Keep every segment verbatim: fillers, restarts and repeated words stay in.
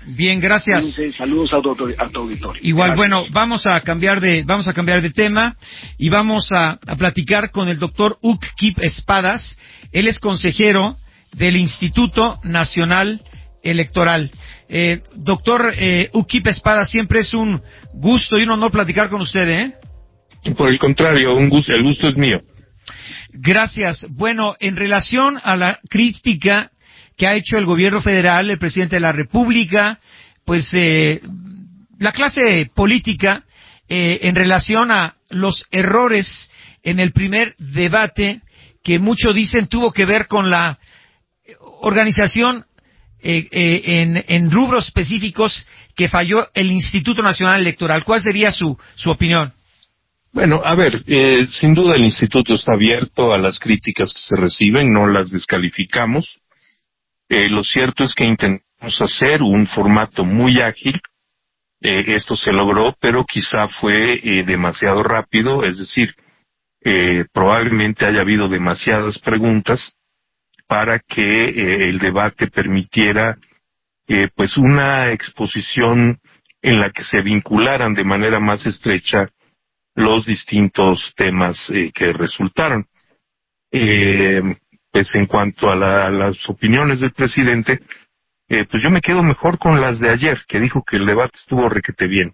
Bien, gracias. Cuídense, saludos a tu, a tu auditorio. Igual, Gracias. bueno, vamos a cambiar de vamos a cambiar de tema y vamos a, a platicar con el doctor Uc-Kip Espadas. Él es consejero del Instituto Nacional Electoral. Eh, doctor eh, Uc-Kip Espadas, siempre es un gusto y un honor platicar con usted, ¿eh? Por el contrario, un gusto, el gusto es mío. Gracias. Bueno, en relación a la crítica que ha hecho el gobierno federal, el presidente de la República, pues eh, la clase política eh, en relación a los errores en el primer debate, que muchos dicen tuvo que ver con la organización eh, eh, en, en rubros específicos que falló el Instituto Nacional Electoral. ¿Cuál sería su, su opinión? Bueno, a ver, eh, sin duda el instituto está abierto a las críticas que se reciben, no las descalificamos. Eh, lo cierto es que intentamos hacer un formato muy ágil, eh, esto se logró, pero quizá fue eh, demasiado rápido, es decir, eh, probablemente haya habido demasiadas preguntas para que eh, el debate permitiera eh, pues una exposición en la que se vincularan de manera más estrecha los distintos temas eh, que resultaron. Eh, pues en cuanto a, la, a las opiniones del presidente, eh, pues yo me quedo mejor con las de ayer, que dijo que el debate estuvo requete bien.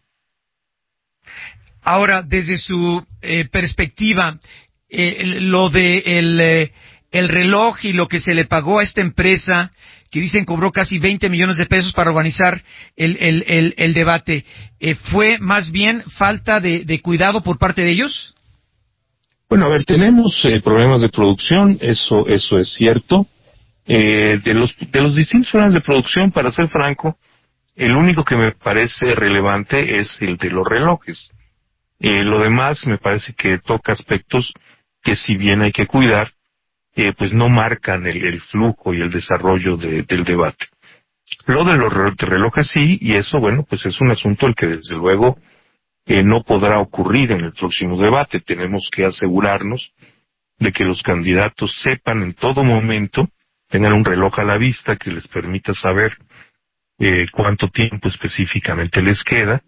Ahora, desde su eh, perspectiva, eh, lo de el, eh, el reloj y lo que se le pagó a esta empresa, que dicen cobró casi veinte millones de pesos para organizar el, el, el, el debate, eh, ¿fue más bien falta de, de cuidado por parte de ellos? Bueno, a ver, tenemos eh, problemas de producción, eso eso es cierto. Eh, de los de los distintos problemas de producción, para ser franco, el único que me parece relevante es el de los relojes. Eh, lo demás me parece que toca aspectos que, si bien hay que cuidar, eh, pues no marcan el, el flujo y el desarrollo de, del debate. Lo de los relojes sí, y eso, bueno, pues es un asunto el que desde luego eh, no podrá ocurrir en el próximo debate. Tenemos que asegurarnos de que los candidatos sepan en todo momento, tengan un reloj a la vista que les permita saber eh, cuánto tiempo específicamente les queda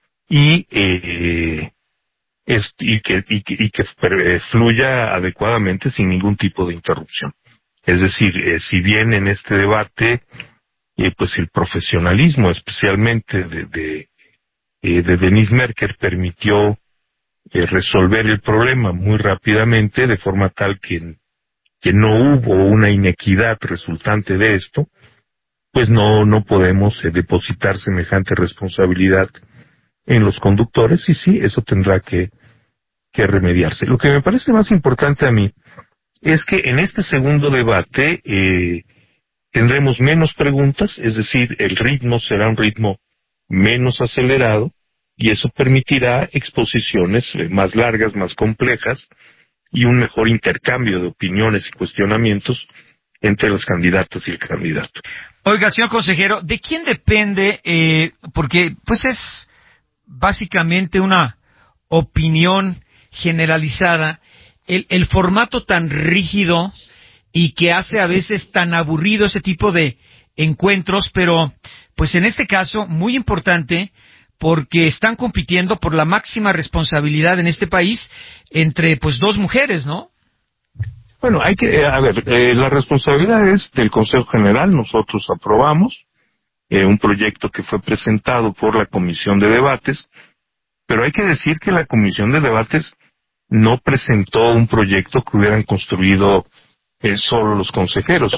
y eh, es, y que, y que, y que eh, fluya adecuadamente sin ningún tipo de interrupción. Es decir, eh, si bien en este debate eh, pues el profesionalismo especialmente de, de Eh, de Denise Merker permitió eh, resolver el problema muy rápidamente, de forma tal que, que no hubo una inequidad resultante de esto, pues no no podemos eh, depositar semejante responsabilidad en los conductores, y sí, eso tendrá que, que remediarse. Lo que me parece más importante a mí es que en este segundo debate eh, tendremos menos preguntas, es decir, el ritmo será un ritmo menos acelerado, y eso permitirá exposiciones más largas, más complejas, y un mejor intercambio de opiniones y cuestionamientos entre los candidatos y el candidato. Oiga, señor consejero, ¿de quién depende? Eh, porque pues es básicamente una opinión generalizada, el, el formato tan rígido y que hace a veces tan aburrido ese tipo de encuentros, pero pues en este caso muy importante, porque están compitiendo por la máxima responsabilidad en este país entre pues dos mujeres, ¿no? Bueno, hay que, eh, a ver, eh, la responsabilidad es del Consejo General. Nosotros aprobamos eh, un proyecto que fue presentado por la Comisión de Debates, pero hay que decir que la Comisión de Debates no presentó un proyecto que hubieran construido eh, solo los consejeros.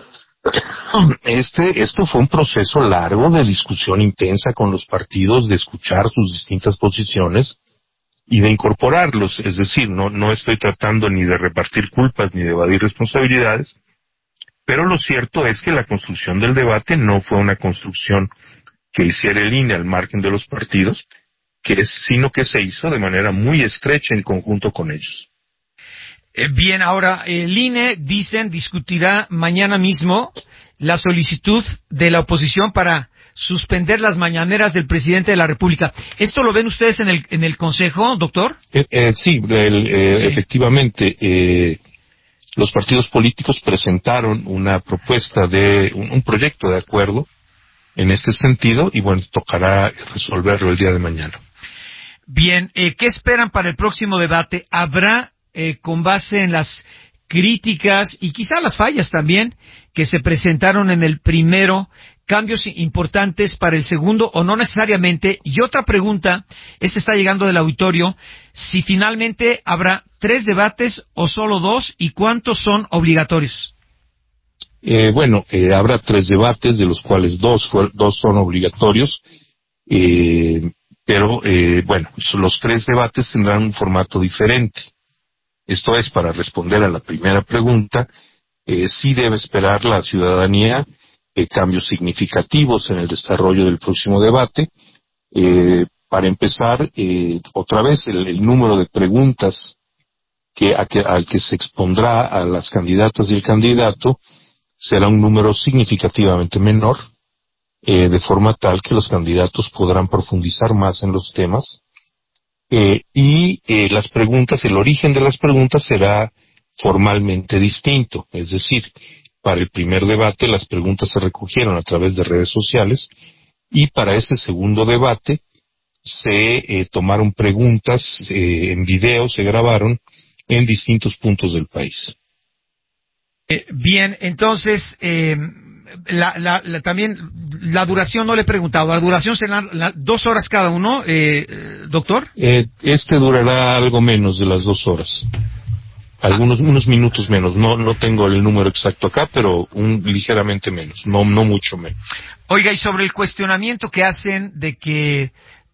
Este, esto fue un proceso largo de discusión intensa con los partidos, de escuchar sus distintas posiciones y de incorporarlos. Es decir, no, no estoy tratando ni de repartir culpas ni de evadir responsabilidades, pero lo cierto es que la construcción del debate no fue una construcción que hiciera el I N E al margen de los partidos, que es, sino que se hizo de manera muy estrecha en conjunto con ellos. Eh, bien, ahora el I N E, dicen, discutirá mañana mismo la solicitud de la oposición para suspender las mañaneras del presidente de la República. ¿Esto lo ven ustedes en el en el Consejo, doctor? Eh, eh, sí, el, eh, sí, efectivamente, eh, los partidos políticos presentaron una propuesta de, un, un proyecto de acuerdo en este sentido y bueno, tocará resolverlo el día de mañana. Bien, eh, ¿qué esperan para el próximo debate? ¿Habrá, eh, con base en las críticas y quizá las fallas también que se presentaron en el primero, cambios importantes para el segundo o no necesariamente? Y otra pregunta, esta está llegando del auditorio, si finalmente habrá tres debates o solo dos y cuántos son obligatorios. Eh, bueno, eh, habrá tres debates, de los cuales dos, dos son obligatorios, eh, pero eh, bueno, los tres debates tendrán un formato diferente. Esto es, para responder a la primera pregunta, eh, sí debe esperar la ciudadanía eh, cambios significativos en el desarrollo del próximo debate. Eh, para empezar, eh, otra vez, el, el número de preguntas que, a que, al que se expondrá a las candidatas y el candidato será un número significativamente menor, eh, de forma tal que los candidatos podrán profundizar más en los temas. Eh, y eh, las preguntas, el origen de las preguntas será formalmente distinto, es decir, para el primer debate las preguntas se recogieron a través de redes sociales y para este segundo debate se eh, tomaron preguntas eh, en video, se grabaron en distintos puntos del país. Eh, bien, entonces, eh, la, la, la, también la duración no le he preguntado. ¿La duración será la, dos horas cada uno, eh, doctor? Eh, este durará algo menos de las dos horas. Algunos, ah. unos minutos menos. No, no tengo el número exacto acá, pero un ligeramente menos. No, no mucho menos. Oiga, y sobre el cuestionamiento que hacen de que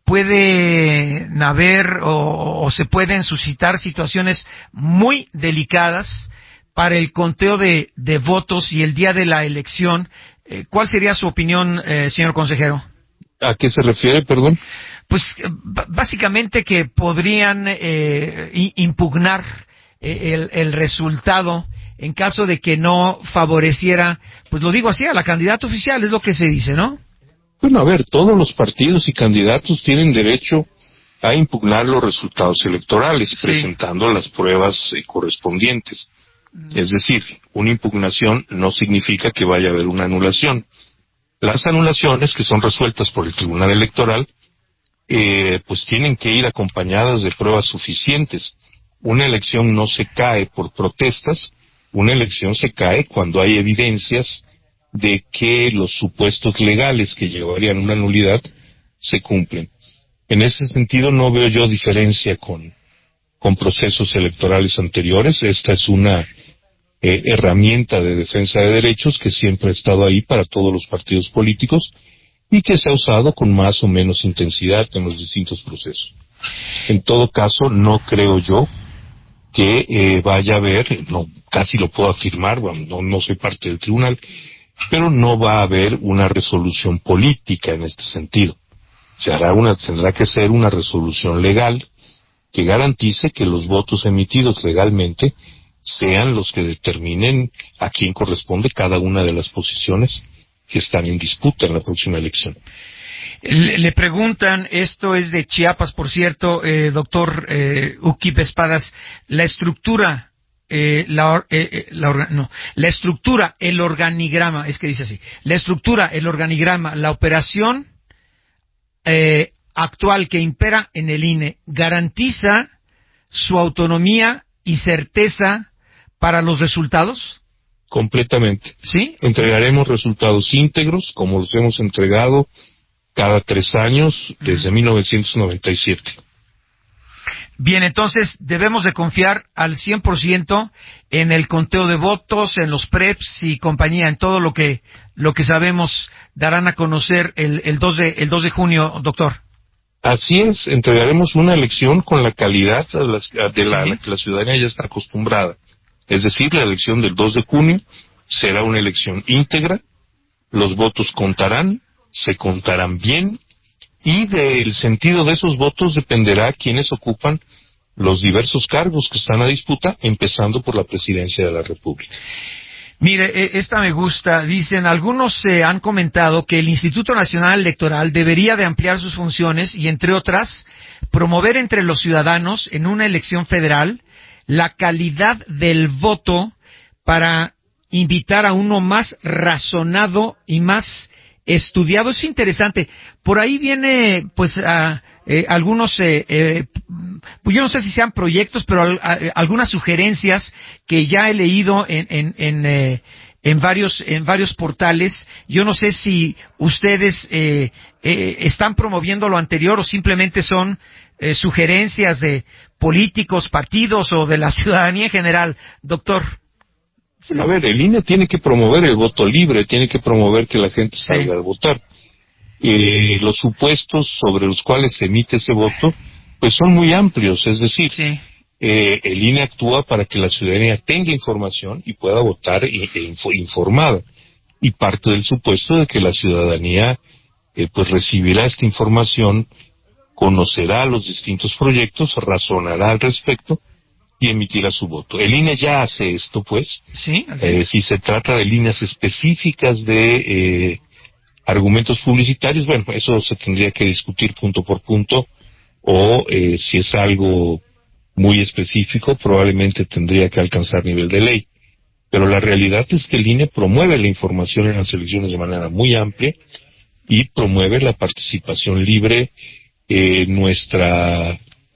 pueden haber o, o se pueden suscitar situaciones muy delicadas para el conteo de, de votos y el día de la elección, eh, ¿cuál sería su opinión, eh, señor consejero? ¿A qué se refiere, perdón? Pues b- básicamente que podrían eh, impugnar eh, el, el resultado en caso de que no favoreciera, pues lo digo así, a la candidata oficial, es lo que se dice, ¿no? Bueno, a ver, todos los partidos y candidatos tienen derecho a impugnar los resultados electorales, sí, presentando las pruebas eh, correspondientes. Es decir, una impugnación no significa que vaya a haber una anulación. Las anulaciones, que son resueltas por el Tribunal Electoral, eh, pues tienen que ir acompañadas de pruebas suficientes. Una elección no se cae por protestas, una elección se cae cuando hay evidencias de que los supuestos legales que llevarían una nulidad se cumplen. En ese sentido no veo yo diferencia con, con procesos electorales anteriores. Esta es una Eh, herramienta de defensa de derechos que siempre ha estado ahí para todos los partidos políticos y que se ha usado con más o menos intensidad en los distintos procesos. En todo caso, no creo yo que eh, vaya a haber, no, casi lo puedo afirmar, bueno, no, no soy parte del tribunal, pero no va a haber una resolución política en este sentido. Se hará una, tendrá que ser una resolución legal que garantice que los votos emitidos legalmente sean los que determinen a quién corresponde cada una de las posiciones que están en disputa en la próxima elección. Le, le preguntan, esto es de Chiapas, por cierto, eh, doctor eh, Ukip Espadas, la estructura, eh, la, eh, la, no, la estructura, el organigrama, es que dice así, la estructura, el organigrama, la operación eh, actual que impera en el I N E, ¿garantiza su autonomía y certeza para los resultados? Completamente. ¿Sí? Entregaremos resultados íntegros, como los hemos entregado cada tres años desde uh-huh. mil novecientos noventa y siete. Bien, entonces debemos de confiar al cien por ciento en el conteo de votos, en los preps y compañía, en todo lo que lo que sabemos darán a conocer el, el, dos de, el dos de junio, doctor. Así es, entregaremos una elección con la calidad de, las, de la, ¿sí? la que la ciudadanía ya está acostumbrada. Es decir, la elección del dos de junio será una elección íntegra, los votos contarán, se contarán bien, y del sentido de esos votos dependerá quiénes ocupan los diversos cargos que están a disputa, empezando por la presidencia de la República. Mire, esta me gusta. Dicen, algunos eh, han comentado que el Instituto Nacional Electoral debería de ampliar sus funciones y, entre otras, promover entre los ciudadanos en una elección federal la calidad del voto para invitar a uno más razonado y más estudiado. Es interesante. Por ahí viene, pues, a, eh, algunos, eh, eh, pues yo no sé si sean proyectos, pero al, a, algunas sugerencias que ya he leído en, en, en, eh, en varios, en varios portales. Yo no sé si ustedes eh, eh, están promoviendo lo anterior o simplemente son eh, sugerencias de políticos, partidos o de la ciudadanía en general, doctor. Bueno, a ver, el I N E tiene que promover el voto libre, tiene que promover que la gente salga sí. a votar. Eh, los supuestos sobre los cuales se emite ese voto, pues son muy amplios, es decir, sí. eh, el I N E actúa para que la ciudadanía tenga información y pueda votar e, e info, informada. Y parte del supuesto de que la ciudadanía eh, pues recibirá esta información, conocerá los distintos proyectos, razonará al respecto y emitirá su voto. El I N E ya hace esto, pues. Sí. Okay. Eh, si se trata de líneas específicas de eh, argumentos publicitarios, bueno, eso se tendría que discutir punto por punto, o eh, si es algo muy específico, probablemente tendría que alcanzar nivel de ley. Pero la realidad es que el I N E promueve la información en las elecciones de manera muy amplia y promueve la participación libre. Eh, nuestra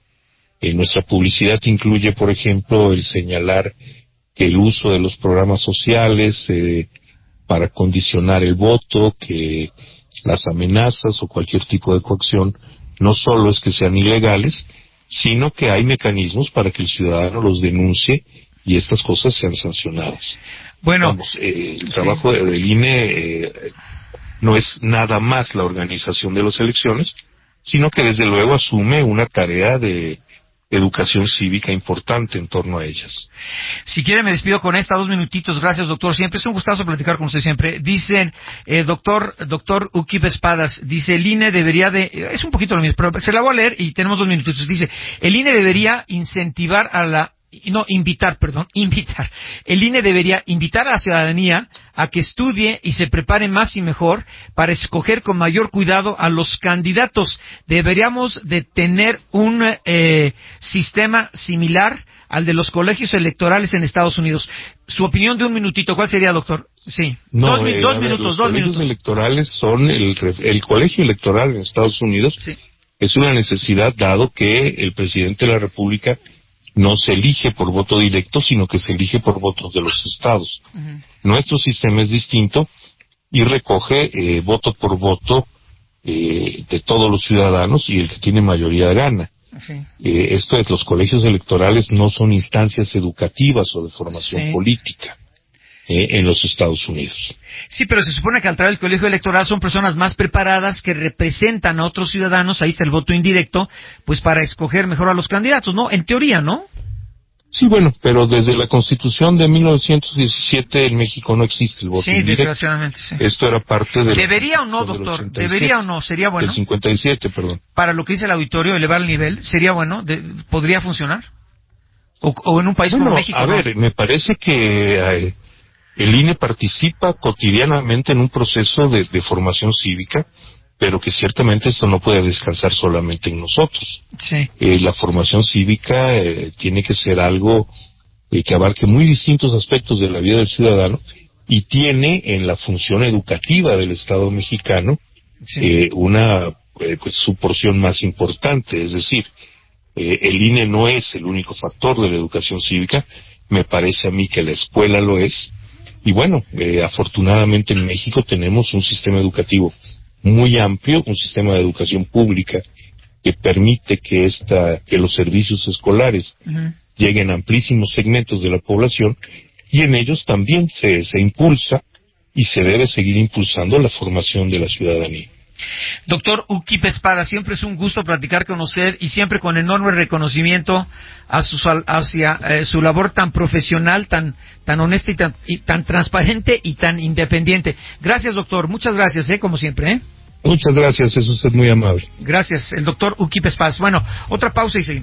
eh, nuestra publicidad incluye, por ejemplo, el señalar que el uso de los programas sociales eh, para condicionar el voto, que las amenazas o cualquier tipo de coacción no solo es que sean ilegales, sino que hay mecanismos para que el ciudadano los denuncie y estas cosas sean sancionadas. Bueno, Vamos, eh, el trabajo sí. del I N E eh, no es nada más la organización de las elecciones, sino que desde luego asume una tarea de educación cívica importante en torno a ellas. Si quiere me despido con esta, dos minutitos. Gracias, doctor. Siempre es un gustazo platicar con usted siempre. Dicen, eh, doctor, doctor Uquip Espadas, dice, el I N E debería de, es un poquito lo mismo, pero se la voy a leer y tenemos dos minutitos. Dice, el I N E debería incentivar a la, no, invitar, perdón, invitar. El I N E debería invitar a la ciudadanía a que estudie y se prepare más y mejor para escoger con mayor cuidado a los candidatos. Deberíamos de tener un eh, sistema similar al de los colegios electorales en Estados Unidos. Su opinión de un minutito, ¿cuál sería, doctor? Sí, no, dos, eh, dos ver, minutos, los dos colegios minutos. electorales son el, el colegio electoral en Estados Unidos. Sí. Es una necesidad dado que el presidente de la República no se elige por voto directo, sino que se elige por votos de los estados. Uh-huh. Nuestro sistema es distinto y recoge eh, voto por voto eh, de todos los ciudadanos y el que tiene mayoría gana. Sí. Eh, esto es, los colegios electorales no son instancias educativas o de formación sí. política eh, en los Estados Unidos. Sí, pero se supone que al entrar al colegio electoral son personas más preparadas que representan a otros ciudadanos, ahí está el voto indirecto, pues para escoger mejor a los candidatos, ¿no? En teoría, ¿no? Sí, bueno, pero desde la Constitución de mil novecientos diecisiete en México no existe el voto sí, indirecto. Desgraciadamente, sí. Esto era parte de... ¿Debería o no, doctor? ¿Debería o no? ¿Sería bueno? Del cincuenta y siete, perdón. Para lo que dice el auditorio, elevar el nivel, ¿sería bueno? De, ¿Podría funcionar? O, o en un país bueno, como México, a ¿no? ver, me parece que eh, el I N E participa cotidianamente en un proceso de, de formación cívica, pero que ciertamente esto no puede descansar solamente en nosotros. Sí. Eh, la formación cívica eh, tiene que ser algo eh, que abarque muy distintos aspectos de la vida del ciudadano y tiene en la función educativa del Estado mexicano sí. eh, una eh, pues, su porción más importante, es decir, eh, el I N E no es el único factor de la educación cívica, me parece a mí que la escuela lo es, y bueno, eh, afortunadamente en México tenemos un sistema educativo muy amplio, un sistema de educación pública que permite que esta, que los servicios escolares uh-huh. lleguen a amplísimos segmentos de la población y en ellos también se, se impulsa y se debe seguir impulsando la formación de la ciudadanía. Doctor Uquip Espada, siempre es un gusto platicar con usted y siempre con enorme reconocimiento a su, hacia eh, su labor tan profesional, tan tan honesta y tan, y tan transparente y tan independiente. Gracias, doctor. Muchas gracias, eh, como siempre. ¿eh? Muchas gracias, es usted muy amable. Gracias, el doctor Uquip Espada. Bueno, otra pausa y seguimos.